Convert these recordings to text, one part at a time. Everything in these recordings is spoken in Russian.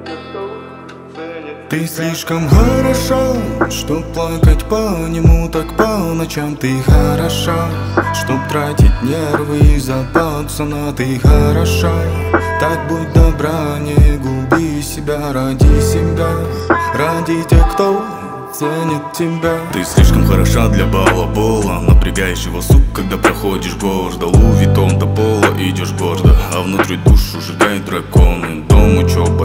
Ты слишком хороша, чтоб плакать по нему так по ночам. Ты хороша, чтоб тратить нервы из-за пацана. Ты хороша, так будь добра, не губи себя ради себя, ради тех, кто ценит тебя. Ты слишком хороша для балабола, напрягаешь его, сук, когда проходишь гордо. Луви Виттон до пола идешь гордо, а внутри душу сжигает драконы. Дом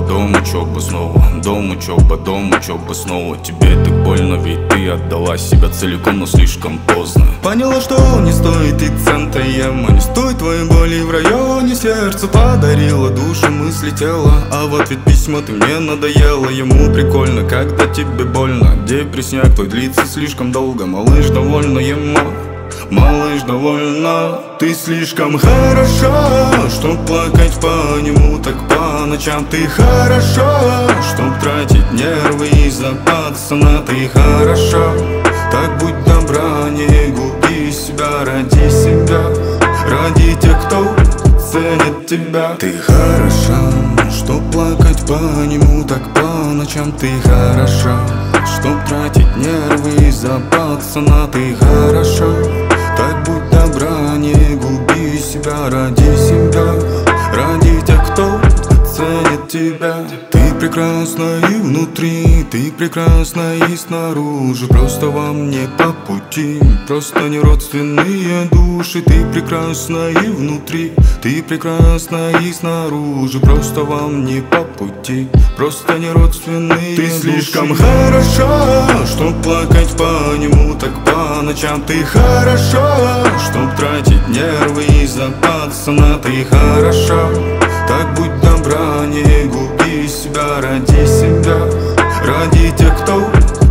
учеба снова, дом учеба снова. Тебе так больно, ведь ты отдала себя целиком, но слишком поздно. Поняла, что не стоит и цента ема, не стоит твоей боли в районе. Сердце подарила, душу, мысли, тело, а в ответ письма ты мне надоела. Ему прикольно, когда тебе больно. Депрессняк твой длится слишком долго. Малыш, довольно ему, малыш, довольно. Ты слишком хороша, чтоб плакать по нему так по ночам. Ты хороша, чтоб тратить нервы из-за пацана. Ты хороша, так будь добра, не губи себя ради себя, ради тех, кто ценит тебя. Ты хороша, чтоб плакать по нему так по ночам. Ты хороша, чтоб тратить нервы из-за пацана. Ты хороша, так будь добра, не губи себя ради себя, ради тех, кто ценит тебя. Ты прекрасна и внутри, ты прекрасна и снаружи. Просто вам не по пути, просто не родственные души. Ты прекрасна и внутри, ты прекрасна и снаружи. Просто вам не по пути, просто не родственные души. Ты слишком хороша, чтоб плакать по нему так по ночам. Ты хороша, чтоб тратить нервы из-за пацана. Ты хороша, так будь добра, не губи себя ради себя, ради тех, кто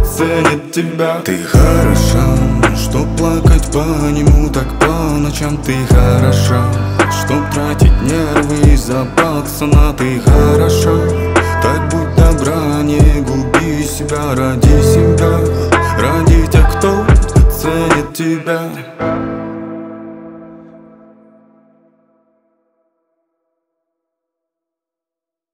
ценит тебя. Ты хороша, чтоб плакать по нему так по ночам. Ты хороша, чтоб тратить нервы из-за пацана. Ты хороша, так будь добра, не губи себя ради себя, ради тех, кто ценит тебя.